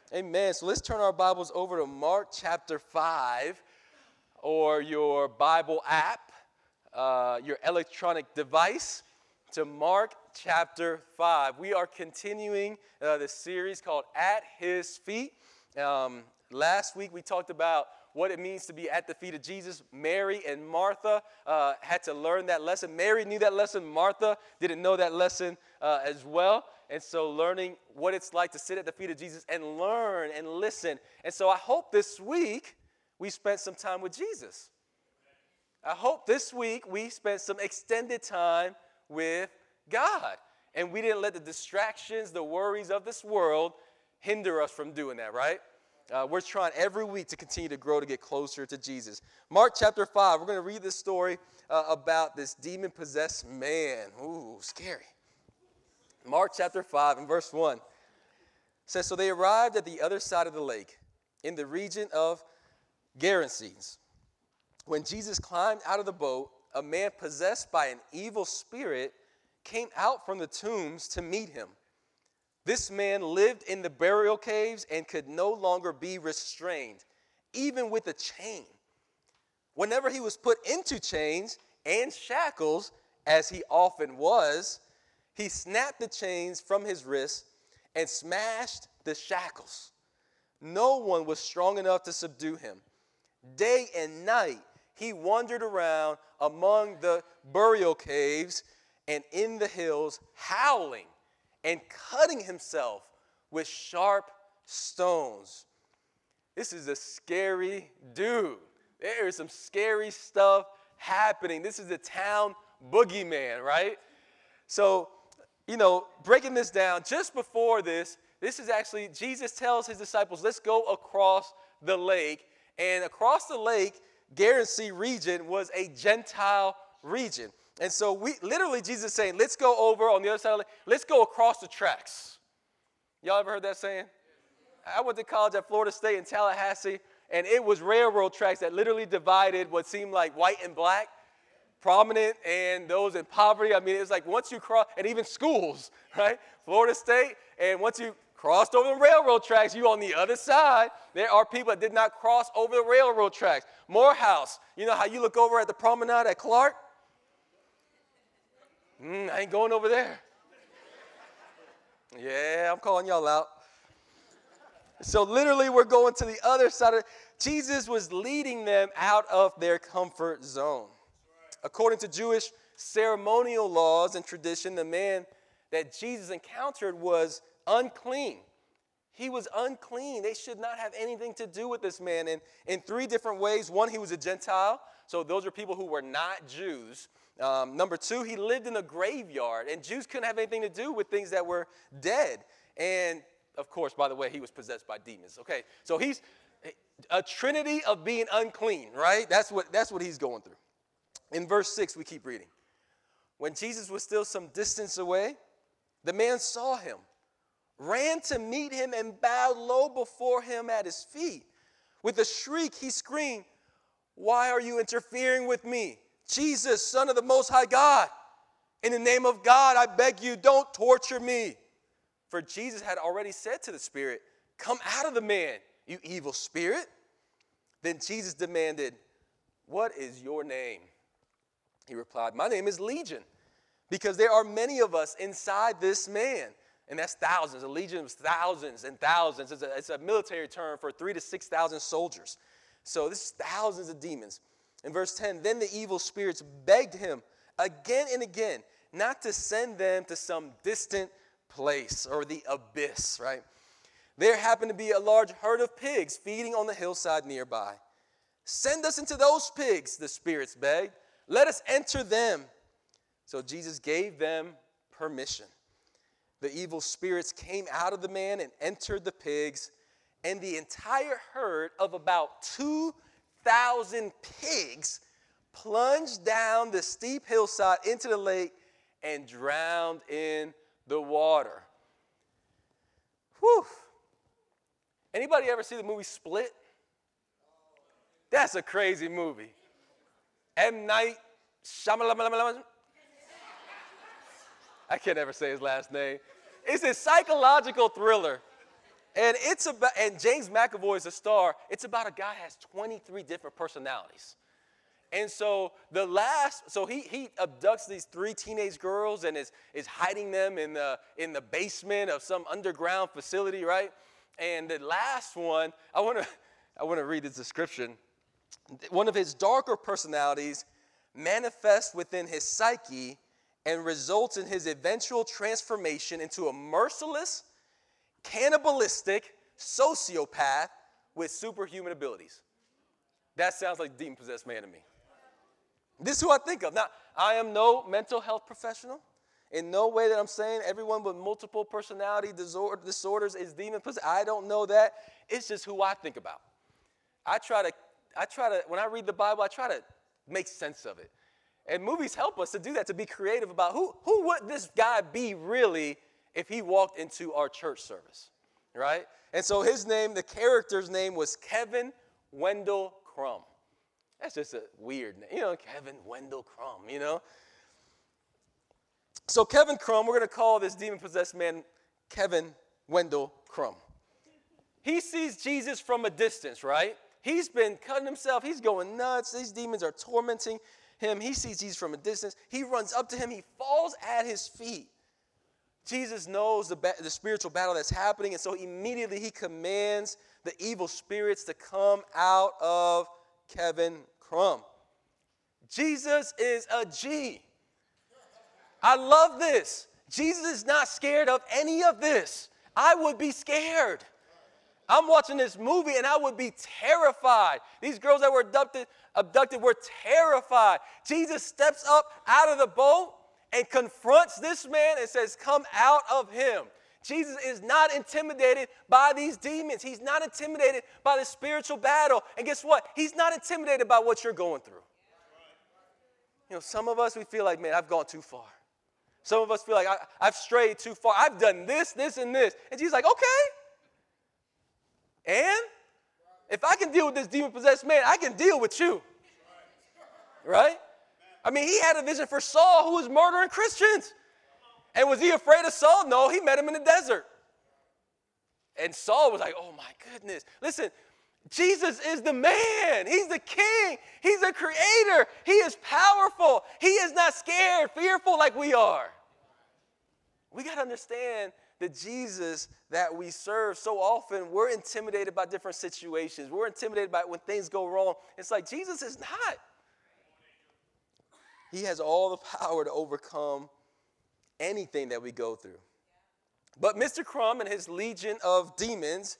Amen. So let's turn our Bibles over to Mark chapter 5, or your Bible app, your electronic device, to Mark chapter 5. We are continuing the series called At His Feet. Last week we talked about what it means to be at the feet of Jesus. Mary and Martha had to learn that lesson. Mary knew that lesson. Martha didn't know that lesson as well. And so learning what it's like to sit at the feet of Jesus and learn and listen. And so I hope this week we spent some time with Jesus. I hope this week we spent some extended time with God. And we didn't let the distractions, the worries of this world hinder us from doing that, right? We're trying every week to continue to grow, to get closer to Jesus. Mark chapter 5, we're going to read this story about this demon-possessed man. Ooh, scary. Mark chapter 5 and verse 1 says, "So they arrived at the other side of the lake, in the region of Gerasenes. When Jesus climbed out of the boat, a man possessed by an evil spirit came out from the tombs to meet him. This man lived in the burial caves and could no longer be restrained, even with a chain. Whenever he was put into chains and shackles, as he often was, he snapped the chains from his wrists and smashed the shackles. No one was strong enough to subdue him. Day and night he wandered around among the burial caves and in the hills, howling and cutting himself with sharp stones." This is a scary dude. There is some scary stuff happening. This is the town boogeyman, right? So, breaking this down, just before this is actually, Jesus tells his disciples, let's go across the lake. And across the lake, Gerasene region was a Gentile region. And so Jesus is saying, let's go over on the other side of the lake. Let's go across the tracks. Y'all ever heard that saying? I went to college at Florida State in Tallahassee, and it was railroad tracks that literally divided what seemed like white and black, prominent and those in poverty. I mean, it was like once you cross, and even schools, right? Florida State, and once you crossed over the railroad tracks, you on the other side. There are people that did not cross over the railroad tracks. Morehouse, you know how you look over at the promenade at Clark? I ain't going over there. Yeah, I'm calling y'all out. So literally we're going to the other side of it. Jesus was leading them out of their comfort zone. According to Jewish ceremonial laws and tradition, the man that Jesus encountered was unclean. He was unclean. They should not have anything to do with this man. And in three different ways. One, he was a Gentile. So those are people who were not Jews. Number two, he lived in a graveyard. And Jews couldn't have anything to do with things that were dead. And, of course, by the way, he was possessed by demons. Okay, so he's a trinity of being unclean, right? That's what he's going through. In verse 6, we keep reading. When Jesus was still some distance away, the man saw him, ran to meet him, and bowed low before him at his feet. With a shriek, he screamed, "Why are you interfering with me? Jesus, Son of the Most High God, in the name of God, I beg you, don't torture me." For Jesus had already said to the spirit, "Come out of the man, you evil spirit." Then Jesus demanded, "What is your name?" He replied, "My name is Legion, because there are many of us inside this man." And that's thousands. A legion was thousands and thousands. It's a military term for 3,000 to 6,000 soldiers. So this is thousands of demons. In verse 10, then the evil spirits begged him again and again not to send them to some distant place or the abyss, right? There happened to be a large herd of pigs feeding on the hillside nearby. "Send us into those pigs," the spirits begged. "Let us enter them." So Jesus gave them permission. The evil spirits came out of the man and entered the pigs, and the entire herd of about 2,000 pigs plunged down the steep hillside into the lake and drowned in the water. Whew. Anybody ever see the movie Split? That's a crazy movie. M. Night Shyamalan. I can't ever say his last name. It's a psychological thriller And James McAvoy is a star. It's about a guy who has 23 different personalities. And so he abducts these 3 teenage girls and is hiding them in the basement of some underground facility, right? And the last one, I want to read his description. One of his darker personalities manifests within his psyche and results in his eventual transformation into a merciless, cannibalistic sociopath with superhuman abilities. That sounds like demon-possessed man to me. This is who I think of. Now, I am no mental health professional. In no way that I'm saying everyone with multiple personality disorders is demon-possessed. I don't know that. It's just who I think about. I try to, when I read the Bible, I try to make sense of it. And movies help us to do that, to be creative about who would this guy be really if he walked into our church service, right? And so the character's name was Kevin Wendell Crumb. That's just a weird name, Kevin Wendell Crumb, So Kevin Crumb, we're going to call this demon-possessed man Kevin Wendell Crumb. He sees Jesus from a distance, right? He's been cutting himself. He's going nuts. These demons are tormenting him. He sees Jesus from a distance. He runs up to him. He falls at his feet. Jesus knows the spiritual battle that's happening, and so immediately he commands the evil spirits to come out of Kevin Crumb. Jesus is a G. I love this. Jesus is not scared of any of this. I would be scared. I'm watching this movie and I would be terrified. These girls that were abducted were terrified. Jesus steps up out of the boat and confronts this man and says, come out of him. Jesus is not intimidated by these demons. He's not intimidated by the spiritual battle. And guess what? He's not intimidated by what you're going through. Some of us, we feel like, man, I've gone too far. Some of us feel like I've strayed too far. I've done this, this, and this. And Jesus is like, okay. And if I can deal with this demon-possessed man, I can deal with you. Right? I mean, he had a vision for Saul, who was murdering Christians. And was he afraid of Saul? No, he met him in the desert. And Saul was like, oh my goodness. Listen, Jesus is the man. He's the king. He's the creator. He is powerful. He is not scared, fearful like we are. We got to understand the Jesus that we serve. So often we're intimidated by different situations. We're intimidated by when things go wrong. It's like Jesus is not. He has all the power to overcome anything that we go through. But Mr. Crumb and his legion of demons,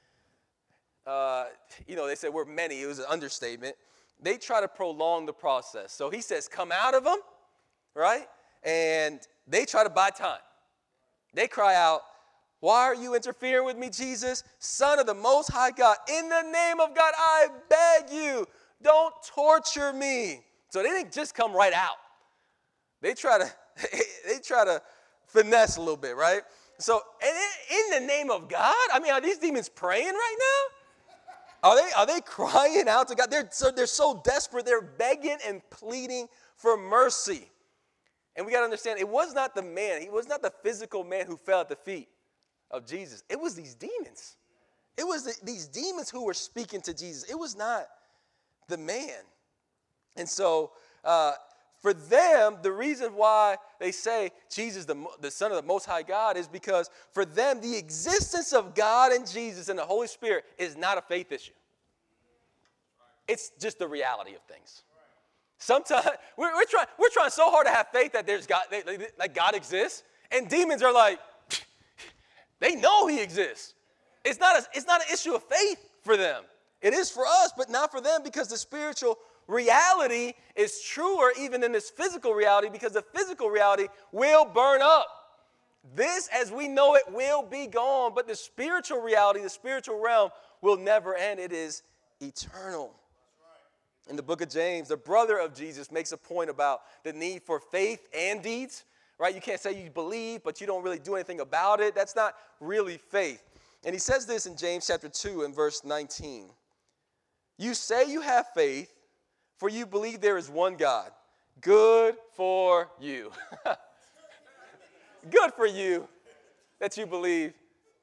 they said we're many. It was an understatement. They try to prolong the process. So he says, come out of them, right? And they try to buy time. They cry out, why are you interfering with me, Jesus, Son of the Most High God? In the name of God, I beg you, don't torture me. So they didn't just come right out. They try to finesse a little bit, right? So, and in the name of God, I mean, are these demons praying right now? Are they crying out to God? They're so desperate. They're begging and pleading for mercy. And we got to understand, it was not the man. He was not the physical man who fell at the feet of Jesus. It was these demons. It was these demons who were speaking to Jesus. It was not the man. And so for them, the reason why they say Jesus, the Son of the Most High God, is because for them, the existence of God and Jesus and the Holy Spirit is not a faith issue. It's just the reality of things. Sometimes we're trying so hard to have faith that there's God, like God exists, and demons are like, they know He exists. It's not an issue of faith for them. It is for us, but not for them, because the spiritual reality is truer even than this physical reality, because the physical reality will burn up. This, as we know it, will be gone, but the spiritual reality, the spiritual realm, will never end. It is eternal. In the book of James, the brother of Jesus makes a point about the need for faith and deeds, right? You can't say you believe, but you don't really do anything about it. That's not really faith. And he says this in James chapter 2 and verse 19. You say you have faith, for you believe there is one God. Good for you. Good for you that you believe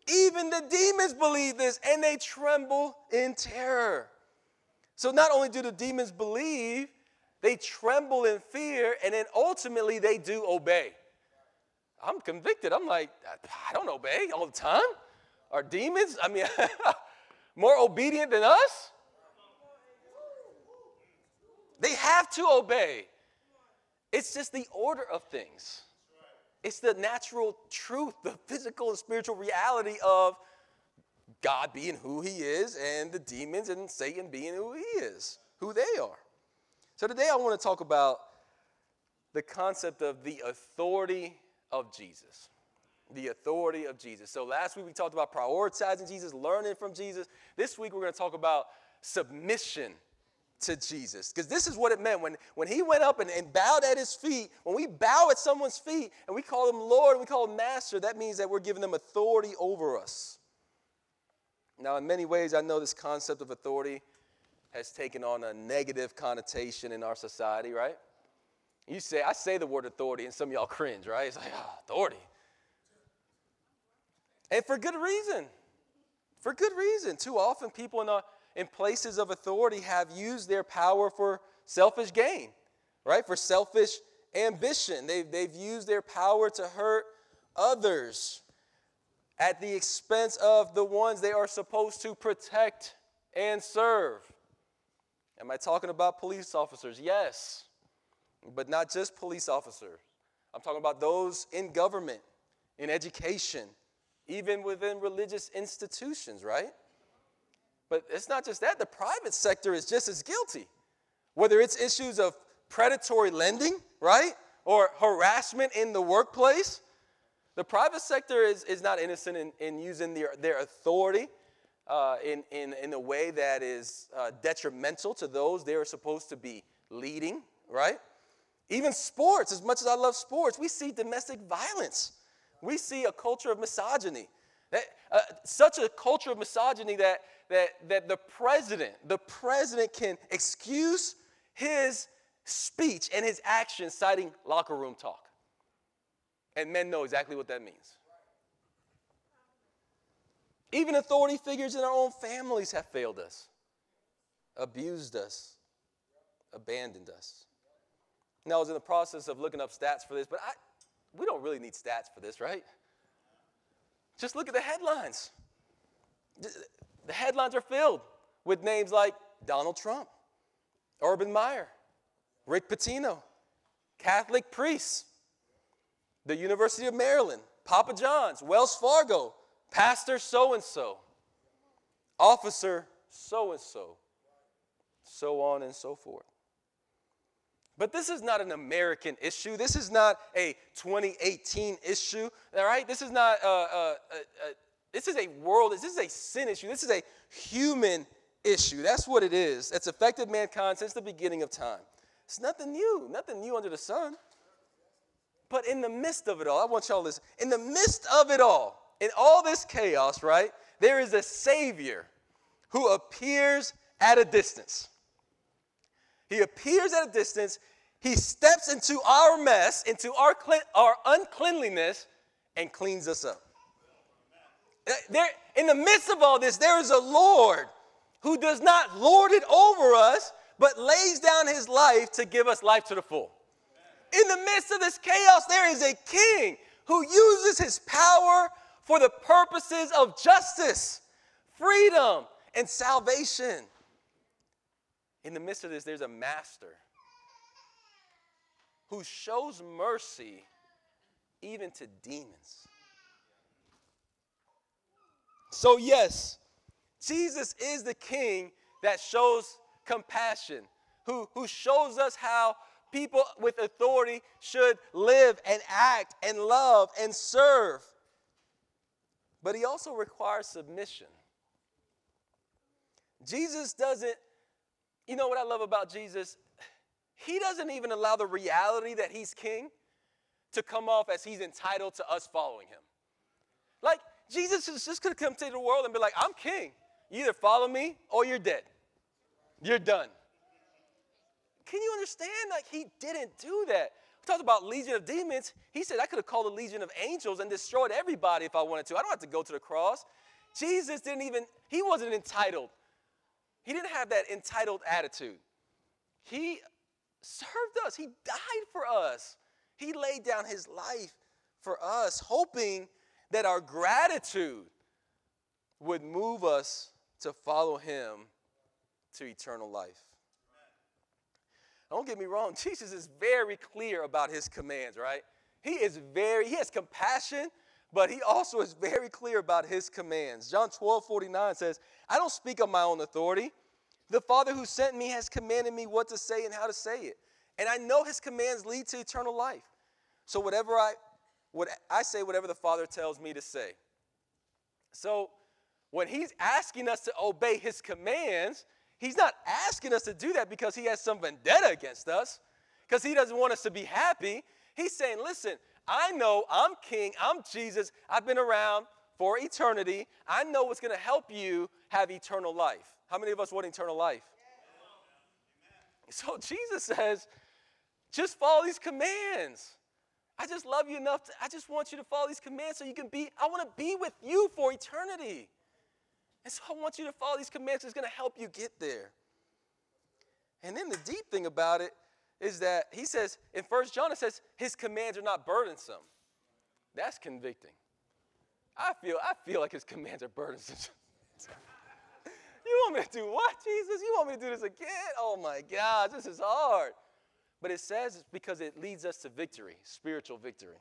Even the demons believe this, and they tremble in terror. So not only do the demons believe, they tremble in fear, and then ultimately they do obey. I'm convicted. I'm like, I don't obey all the time. Are demons, more obedient than us? They have to obey. It's just the order of things. It's the natural truth, the physical and spiritual reality of God being who he is and the demons and Satan being who he is, who they are. So today I want to talk about the concept of the authority of Jesus. The authority of Jesus. So last week we talked about prioritizing Jesus, learning from Jesus. This week we're going to talk about submission to Jesus. Because this is what it meant when he went up and bowed at his feet. When we bow at someone's feet and we call him Lord and we call him Master, that means that we're giving them authority over us. Now, in many ways, I know this concept of authority has taken on a negative connotation in our society, right? I say the word authority, and some of y'all cringe, right? It's like, authority. And for good reason. For good reason. Too often, people in places of authority have used their power for selfish gain, right? For selfish ambition. They've used their power to hurt others at the expense of the ones they are supposed to protect and serve. Am I talking about police officers? Yes, but not just police officers. I'm talking about those in government, in education, even within religious institutions, right? But it's not just that. The private sector is just as guilty. Whether it's issues of predatory lending, right, or harassment in the workplace, the private sector is not innocent in using their authority in a way that is detrimental to those they are supposed to be leading, right? Even sports, as much as I love sports, we see domestic violence. We see a culture of misogyny. Such a culture of misogyny that the president can excuse his speech and his actions citing locker room talk. And men know exactly what that means. Even authority figures in our own families have failed us, abused us, abandoned us. Now, I was in the process of looking up stats for this, but we don't really need stats for this, right? Just look at the headlines. The headlines are filled with names like Donald Trump, Urban Meyer, Rick Pitino, Catholic priests, the University of Maryland, Papa John's, Wells Fargo, Pastor so-and-so, Officer so-and-so, so on and so forth. But this is not an American issue. This is not a 2018 issue, all right? This is not this is a world, this is a sin issue. This is a human issue. That's what it is. It's affected mankind since the beginning of time. It's nothing new under the sun. But in the midst of it all, I want y'all to listen. In the midst of it all, in all this chaos, right, there is a Savior who appears at a distance. He appears at a distance. He steps into our mess, into our uncleanliness, and cleans us up. In the midst of all this, there is a Lord who does not lord it over us, but lays down his life to give us life to the full. In the midst of this chaos, there is a king who uses his power for the purposes of justice, freedom, and salvation. In the midst of this, there's a master who shows mercy even to demons. So yes, Jesus is the king that shows compassion, who shows us how people with authority should live and act and love and serve. But he also requires submission. Jesus doesn't, you know what I love about Jesus? He doesn't even allow the reality that he's king to come off as he's entitled to us following him. Like, Jesus is just going to come to the world and be like, I'm king. You either follow me or you're dead. You're done. Can you understand? Like, he didn't do that. talks about legion of demons. He said I could have called a legion of angels and destroyed everybody if I wanted to. I don't have to go to the cross. Jesus he wasn't entitled. He didn't have that entitled attitude. He served us. He died for us. He laid down his life for us, hoping that our gratitude would move us to follow him to eternal life. Don't get me wrong, Jesus is very clear about his commands, right? He has compassion, but he also is very clear about his commands. John 12:49 says, I don't speak of my own authority. The Father who sent me has commanded me what to say and how to say it. And I know his commands lead to eternal life. So I say whatever the Father tells me to say. So when he's asking us to obey his commands, he's not asking us to do that because he has some vendetta against us, because he doesn't want us to be happy. He's saying, listen, I know I'm king, I'm Jesus, I've been around for eternity. I know what's going to help you have eternal life. How many of us want eternal life? So Jesus says, just follow these commands. I just love you enough. I just want you to follow these commands so you can I want to be with you for eternity. And so I want you to follow these commands. It's going to help you get there. And then the deep thing about it is that he says, in 1 John, it says, his commands are not burdensome. That's convicting. I feel like his commands are burdensome. You want me to do what, Jesus? You want me to do this again? Oh, my God, this is hard. But it says it's because it leads us to victory, spiritual victory.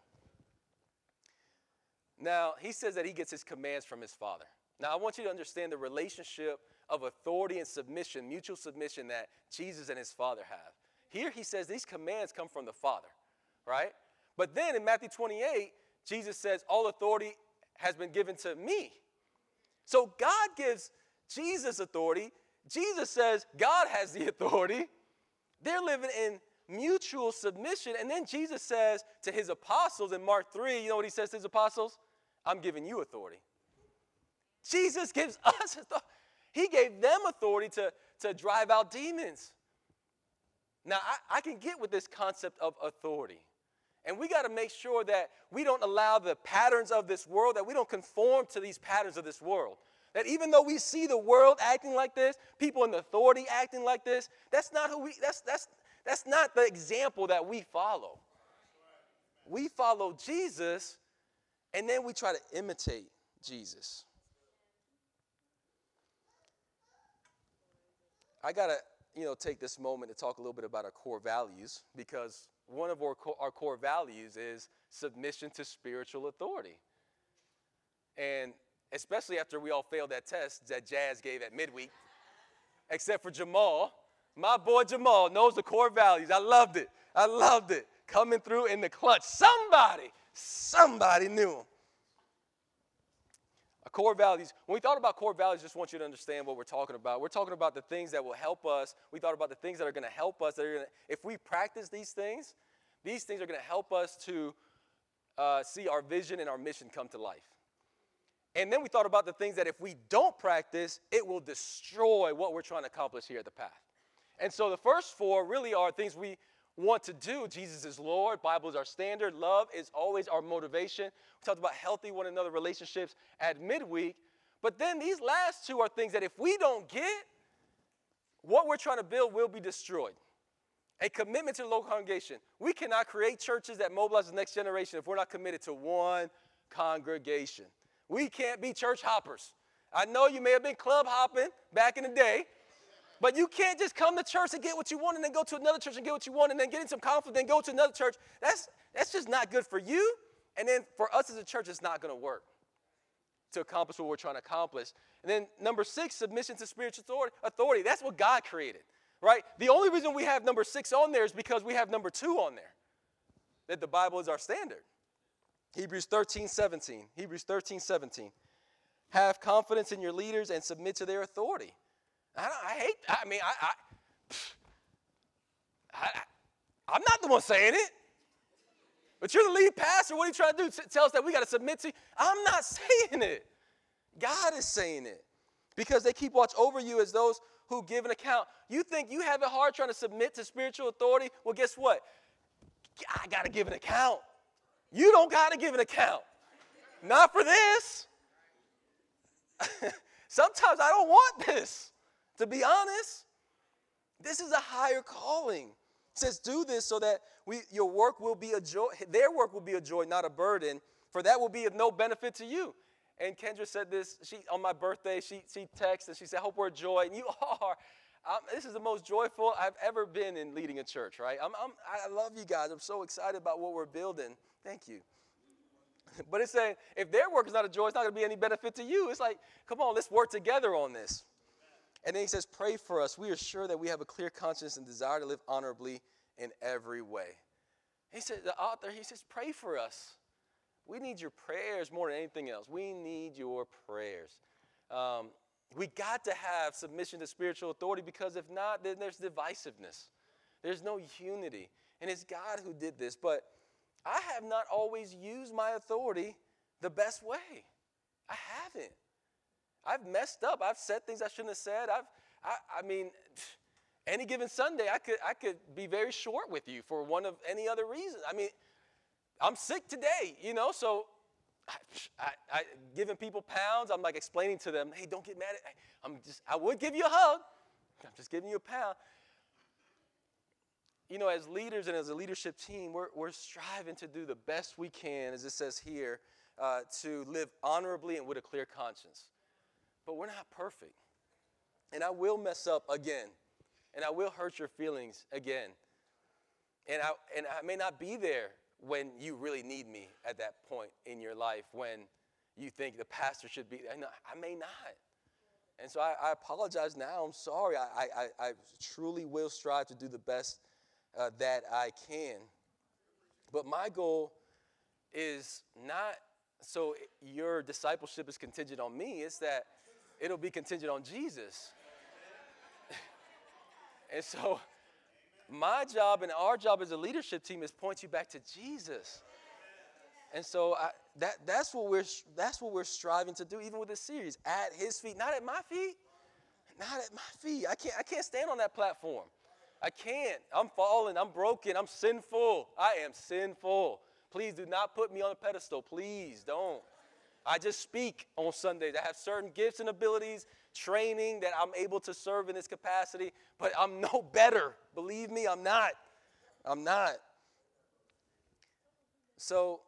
Now, he says that he gets his commands from his Father. Now, I want you to understand the relationship of authority and submission, mutual submission that Jesus and his Father have. Here he says these commands come from the Father, right? But then in Matthew 28, Jesus says, all authority has been given to me. So God gives Jesus authority. Jesus says God has the authority. They're living in mutual submission. And then Jesus says to his apostles in Mark 3, you know what he says to his apostles? I'm giving you authority. Jesus gives us authority. He gave them authority to drive out demons. Now, I can get with this concept of authority. And we got to make sure that we don't allow the patterns of this world, that we don't conform to these patterns of this world. That even though we see the world acting like this, people in authority acting like this, that's not that's not the example that we follow. We follow Jesus, and then we try to imitate Jesus. I got to, take this moment to talk a little bit about our core values, because one of our core values is submission to spiritual authority. And especially after we all failed that test that Jazz gave at midweek, except for Jamal. My boy Jamal knows the core values. I loved it. Coming through in the clutch. Somebody knew him. Core values. When we thought about core values, just want you to understand what we're talking about. We're talking about the things that will help us. We thought about the things that are going to help us. If we practice these things are going to help us to see our vision and our mission come to life. And then we thought about the things that if we don't practice, it will destroy what we're trying to accomplish here at the Path. And so the first four really are things we want to do. Jesus is Lord. Bible is our standard. Love is always our motivation. We talked about healthy one another relationships at midweek. But then these last two are things that if we don't get, what we're trying to build will be destroyed. A commitment to the local congregation. We cannot create churches that mobilize the next generation if we're not committed to one congregation. We can't be church hoppers. I know you may have been club hopping back in the day, but you can't just come to church and get what you want and then go to another church and get what you want and then get in some conflict and go to another church. That's just not good for you. And then for us as a church, it's not going to work to accomplish what we're trying to accomplish. And then number 6, submission to spiritual authority. That's what God created, right? The only reason we have number 6 on there is because we have number 2 on there, that the Bible is our standard. Hebrews 13:17. Have confidence in your leaders and submit to their authority. I'm not the one saying it. But you're the lead pastor. What are you trying to do? Tell us that we got to submit to you? I'm not saying it. God is saying it. Because they keep watch over you as those who give an account. You think you have it hard trying to submit to spiritual authority? Well, guess what? I got to give an account. You don't got to give an account. Not for this. Sometimes I don't want this, to be honest. This is a higher calling. It says, do this so that your work will be a joy. Their work will be a joy, not a burden, for that will be of no benefit to you. And Kendra said this, on my birthday, she texted and she said, I hope we're a joy. And you are. This is the most joyful I've ever been in leading a church, right? I love you guys. I'm so excited about what we're building. Thank you. But it's saying, if their work is not a joy, it's not going to be any benefit to you. It's like, come on, let's work together on this. And then he says, pray for us. We are sure that we have a clear conscience and desire to live honorably in every way. He said, the author, he says, pray for us. We need your prayers more than anything else. We need your prayers. We got to have submission to spiritual authority, because if not, then there's divisiveness. There's no unity. And it's God who did this. But I have not always used my authority the best way. I haven't. I've messed up. I've said things I shouldn't have said. I mean, any given Sunday, I could be very short with you for one of any other reason. I mean, I'm sick today, so I giving people pounds. I'm like explaining to them, hey, don't get mad at me. I would give you a hug. I'm just giving you a pound. As leaders and as a leadership team, we're striving to do the best we can, as it says here, to live honorably and with a clear conscience. But we're not perfect. And I will mess up again. And I will hurt your feelings again. And I may not be there when you really need me at that point in your life, when you think the pastor should be there. I may not. And so I apologize now. I'm sorry. I truly will strive to do the best that I can. But my goal is not so your discipleship is contingent on me. It's that it'll be contingent on Jesus. And so my job and our job as a leadership team is point you back to Jesus. And so that's what we're striving to do, even with this series. At his feet, not at my feet. Not at my feet. I can't stand on that platform. I can't. I'm fallen. I'm broken. I'm sinful. I am sinful. Please do not put me on a pedestal. Please don't. I just speak on Sundays. I have certain gifts and abilities, training that I'm able to serve in this capacity, but I'm no better. Believe me, I'm not. I'm not. So,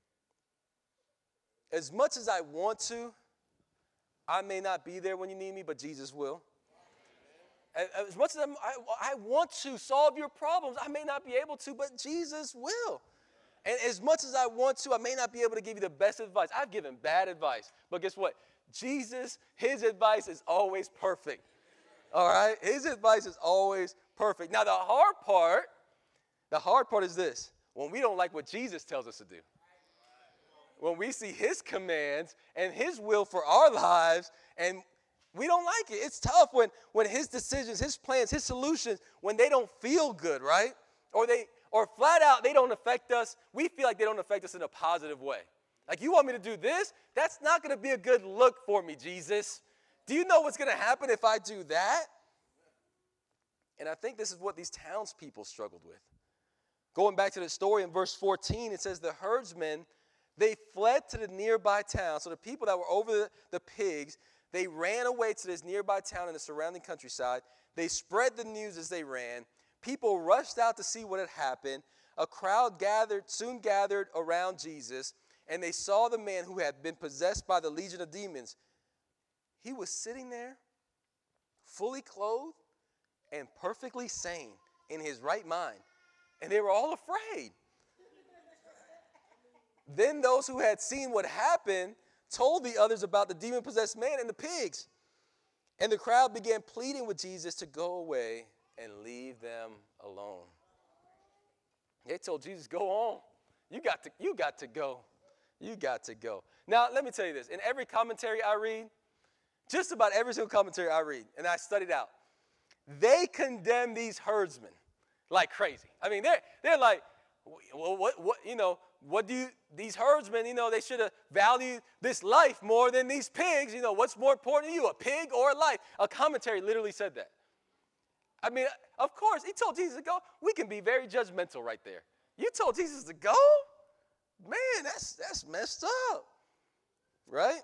as much as I want to, I may not be there when you need me, but Jesus will. As much as I want to solve your problems, I may not be able to, but Jesus will. And as much as I want to, I may not be able to give you the best advice. I've given bad advice. But guess what? Jesus, his advice is always perfect. All right? His advice is always perfect. Now, the hard part is this. When we don't like what Jesus tells us to do. When we see his commands and his will for our lives, and we don't like it. It's tough when his decisions, his plans, his solutions, when they don't feel good, right? Or flat out, they don't affect us. We feel like they don't affect us in a positive way. Like, you want me to do this? That's not going to be a good look for me, Jesus. Do you know what's going to happen if I do that? And I think this is what these townspeople struggled with. Going back to the story in verse 14, it says the herdsmen, they fled to the nearby town. So the people that were over the pigs, they ran away to this nearby town in the surrounding countryside. They spread the news as they ran. People rushed out to see what had happened. A crowd soon gathered around Jesus, and they saw the man who had been possessed by the legion of demons. He was sitting there, fully clothed and perfectly sane in his right mind. And they were all afraid. Then those who had seen what happened told the others about the demon-possessed man and the pigs. And the crowd began pleading with Jesus to go away and leave them alone. They told Jesus, go on. You got to go. You got to go. Now, let me tell you this. In every commentary I read, just about every single commentary I read, and I studied out, they condemn these herdsmen like crazy. I mean, they're like, well, what do these herdsmen, they should have valued this life more than these pigs. What's more important to you, a pig or a life? A commentary literally said that. I mean, of course, he told Jesus to go. We can be very judgmental right there. You told Jesus to go? Man, that's messed up. Right?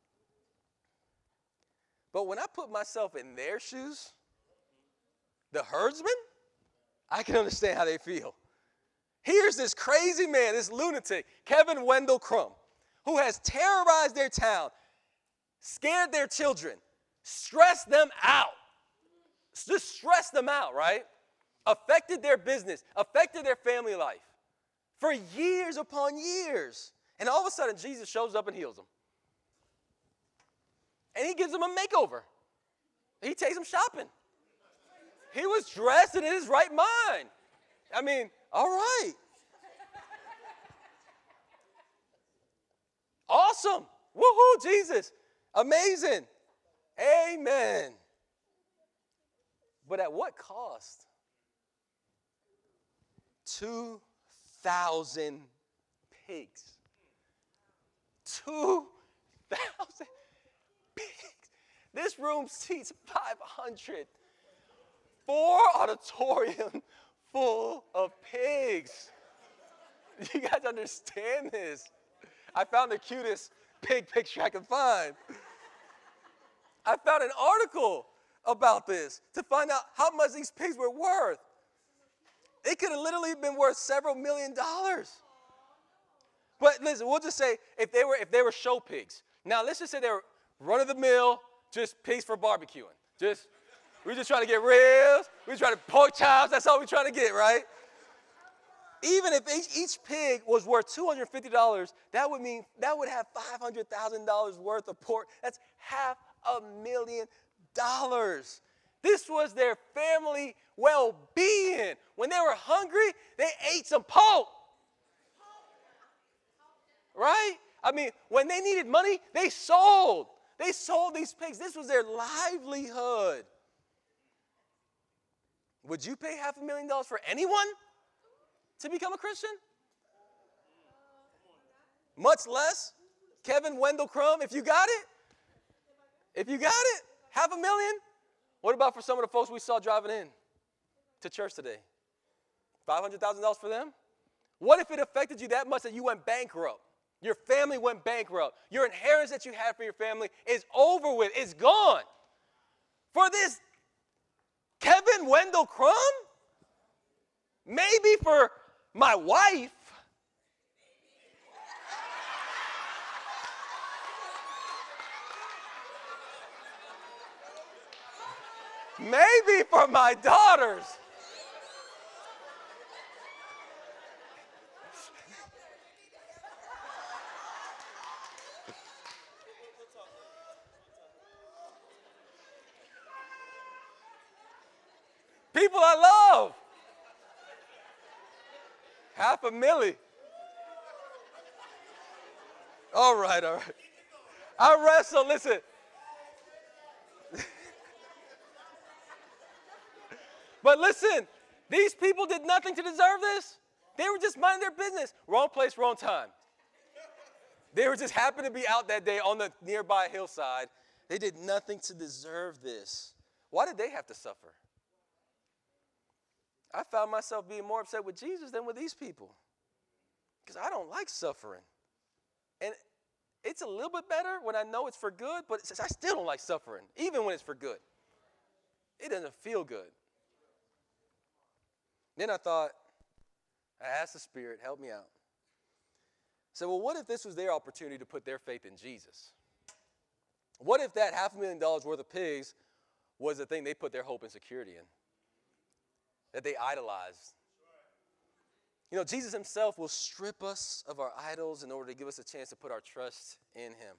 But when I put myself in their shoes, the herdsman, I can understand how they feel. Here's this crazy man, this lunatic, Kevin Wendell Crumb, who has terrorized their town, scared their children, stressed them out. Just stressed them out, right? Affected their business, affected their family life for years upon years. And all of a sudden, Jesus shows up and heals them. And he gives them a makeover. He takes them shopping. He was dressed and in his right mind. I mean, all right. Awesome. Woohoo, Jesus. Amazing. Amen. But at what cost? 2,000 pigs. 2,000 pigs. This room seats 500. 4 auditorium full of pigs. You guys understand this? I found the cutest pig picture I could find. I found an article about this to find out how much these pigs were worth. They could have literally been worth several $1 million. But listen, we'll just say if they were show pigs. Now let's just say they were run-of-the-mill, just pigs for barbecuing. We're just trying to get ribs. We're trying to pork chops. That's all we're trying to get, right? Even if each pig was worth $250, that would have $500,000 worth of pork. That's $500,000. This was their family well-being. When they were hungry, they ate some pork. Right? I mean, when they needed money, they sold. They sold these pigs. This was their livelihood. Would you pay $500,000 for anyone to become a Christian? Much less Kevin Wendell Crumb, if you got it. If you got it, $500,000. What about for some of the folks we saw driving in to church today? $500,000 for them? What if it affected you that much that you went bankrupt? Your family went bankrupt. Your inheritance that you had for your family is over with. It's gone. For this Kevin Wendell Crumb? Maybe for my wife. Maybe for my daughters. People I love. $500,000. All right. I wrestle, listen. But listen, these people did nothing to deserve this. They were just minding their business. Wrong place, wrong time. They were just happened to be out that day on the nearby hillside. They did nothing to deserve this. Why did they have to suffer? I found myself being more upset with Jesus than with these people because I don't like suffering. And it's a little bit better when I know it's for good, but I still don't like suffering, even when it's for good. It doesn't feel good. Then I asked the Spirit, help me out. I said, well, what if this was their opportunity to put their faith in Jesus? What if that $500,000 worth of pigs was the thing they put their hope and security in? That they idolized. You know, Jesus himself will strip us of our idols in order to give us a chance to put our trust in him.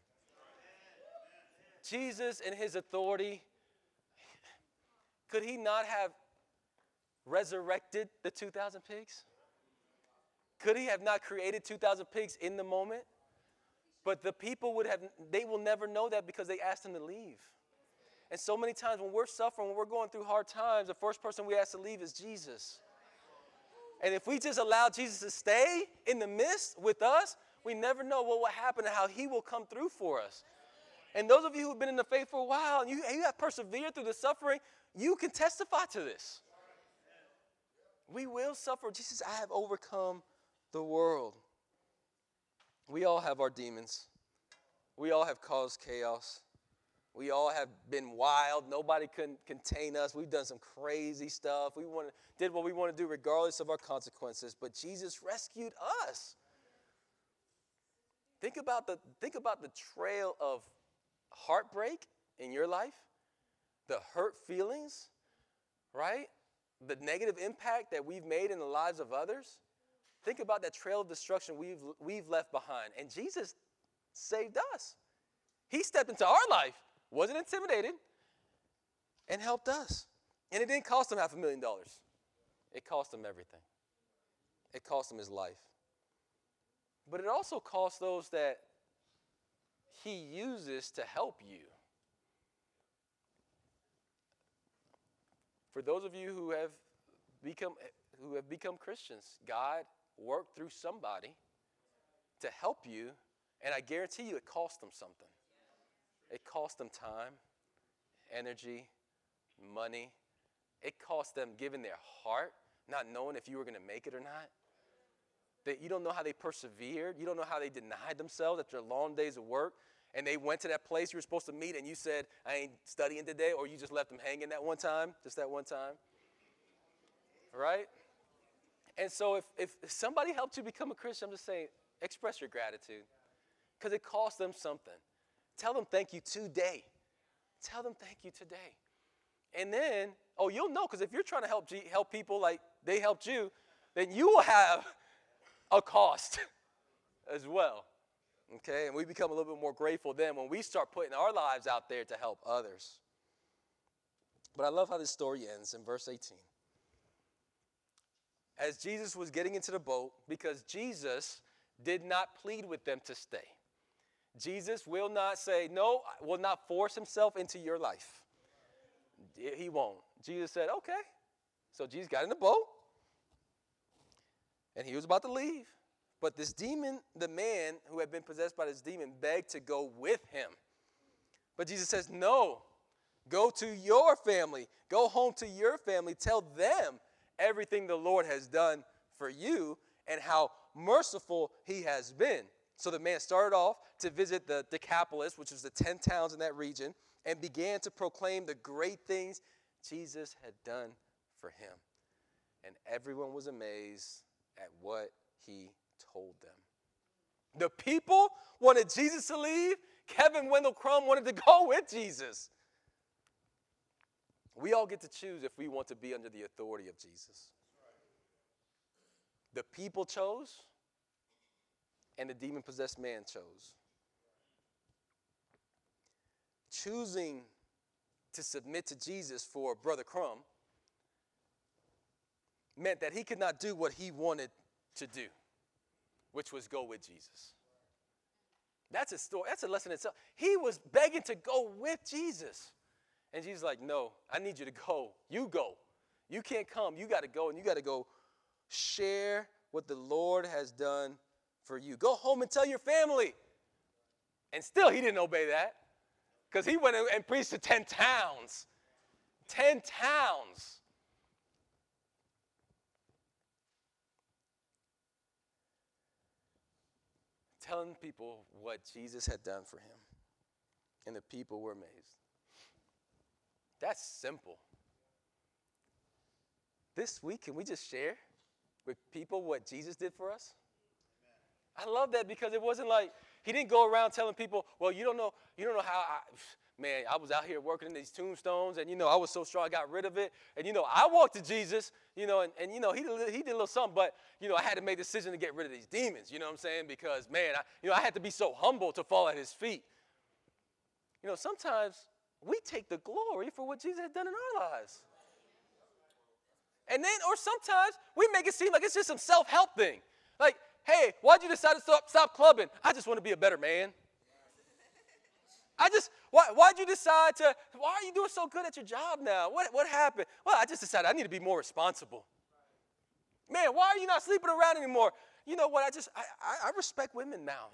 Jesus in his authority, could he not have resurrected the 2,000 pigs? Could he have not created 2,000 pigs in the moment? But the people they will never know that because they asked him to leave. And so many times when we're suffering, when we're going through hard times, the first person we ask to leave is Jesus. And if we just allow Jesus to stay in the midst with us, we never know what will happen and how he will come through for us. And those of you who have been in the faith for a while and you have persevered through the suffering, you can testify to this. We will suffer. Jesus, I have overcome the world. We all have our demons. We all have caused chaos. We all have been wild. Nobody can contain us. We've done some crazy stuff. Did what we want to do regardless of our consequences. But Jesus rescued us. Think about the trail of heartbreak in your life, the hurt feelings, right? The negative impact that we've made in the lives of others. Think about that trail of destruction we've left behind. And Jesus saved us. He stepped into our life, wasn't intimidated, and helped us. And it didn't cost him $500,000. It cost him everything. It cost him his life. But it also costs those that he uses to help you. For those of you who have become Christians, God worked through somebody to help you, and I guarantee you it cost them something. It cost them time, energy, money. It cost them giving their heart, not knowing if you were going to make it or not. That you don't know how they persevered. You don't know how they denied themselves after long days of work, and they went to that place you were supposed to meet, and you said, I ain't studying today, or you just left them hanging that one time, just that one time. Right? And so if somebody helped you become a Christian, I'm just saying, express your gratitude, because it cost them something. Tell them thank you today. Tell them thank you today. And then, you'll know, because if you're trying to help people like they helped you, then you will have a cost as well. Okay? And we become a little bit more grateful then when we start putting our lives out there to help others. But I love how this story ends in verse 18. As Jesus was getting into the boat, because Jesus did not plead with them to stay. Jesus will not say, no, will not force himself into your life. He won't. Jesus said, okay. So Jesus got in the boat, and he was about to leave. But this demon, the man who had been possessed by this demon, begged to go with him. But Jesus says, no, go to your family. Go home to your family. Tell them everything the Lord has done for you and how merciful he has been. So the man started off to visit the Decapolis, which was the 10 towns in that region, and began to proclaim the great things Jesus had done for him. And everyone was amazed at what he told them. The people wanted Jesus to leave. Kevin Wendell Crumb wanted to go with Jesus. We all get to choose if we want to be under the authority of Jesus. The people chose, and the demon-possessed man chose. Choosing to submit to Jesus for Brother Crumb meant that he could not do what he wanted to do, which was go with Jesus. That's a story. That's a lesson in itself. He was begging to go with Jesus. And Jesus is like, no, I need you to go. You go. You can't come. You got to go, and you got to go share what the Lord has done for you. Go home and tell your family. And still, he didn't obey that, because he went and preached to 10 towns. 10 towns. Telling people what Jesus had done for him. And the people were amazed. That's simple. This week, can we just share with people what Jesus did for us? Amen. I love that, because it wasn't like he didn't go around telling people, well, you don't know how I was out here working in these tombstones, and I was so strong I got rid of it. And I walked to Jesus, and he did a little something, but I had to make a decision to get rid of these demons, you know what I'm saying? Because I had to be so humble to fall at his feet. Sometimes we take the glory for what Jesus has done in our lives. And then, or sometimes we make it seem like it's just some self-help thing. Like, hey, why'd you decide to stop clubbing? I just want to be a better man. Why'd you decide why are you doing so good at your job now? What happened? Well, I just decided I need to be more responsible. Man, why are you not sleeping around anymore? You know what, I respect women now,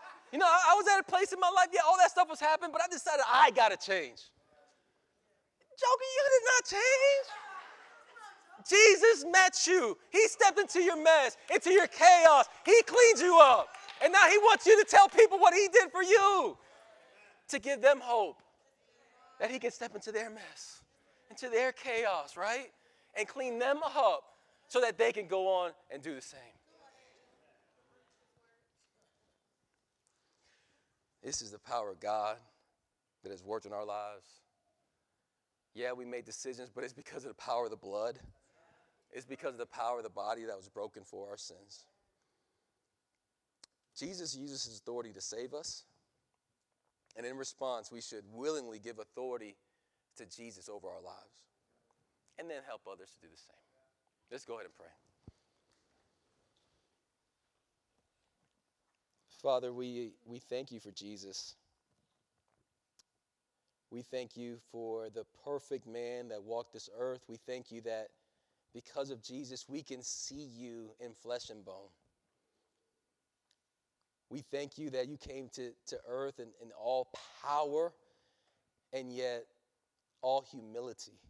I was at a place in my life, all that stuff was happening, but I decided I got to change. joking? You did not change. Jesus met you. He stepped into your mess, into your chaos. He cleaned you up. And now he wants you to tell people what he did for you, to give them hope that he can step into their mess, into their chaos, right? And clean them up so that they can go on and do the same. This is the power of God that has worked in our lives. Yeah, we made decisions, but it's because of the power of the blood. It's because of the power of the body that was broken for our sins. Jesus uses his authority to save us. And in response, we should willingly give authority to Jesus over our lives. And then help others to do the same. Let's go ahead and pray. Father, we thank you for Jesus. We thank you for the perfect man that walked this earth. We thank you that because of Jesus, we can see you in flesh and bone. We thank you that you came to earth in all power and yet all humility.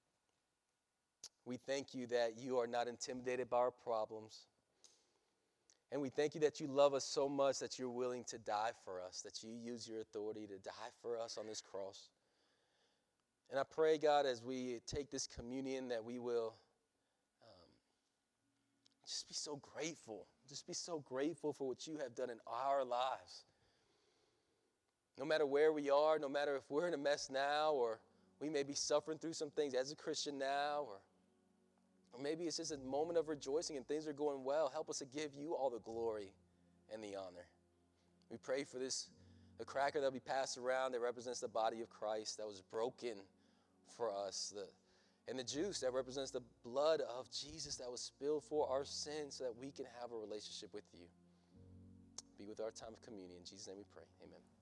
We thank you that you are not intimidated by our problems. And we thank you that you love us so much that you're willing to die for us, that you use your authority to die for us on this cross. And I pray, God, as we take this communion, that we will just be so grateful. Just be so grateful for what you have done in our lives. No matter where we are, no matter if we're in a mess now, or we may be suffering through some things as a Christian now, or maybe it's just a moment of rejoicing and things are going well. Help us to give you all the glory and the honor. We pray for the cracker that will be passed around that represents the body of Christ that was broken for us, and the juice that represents the blood of Jesus that was spilled for our sins so that we can have a relationship with you. Be with our time of communion. In Jesus' name we pray. Amen.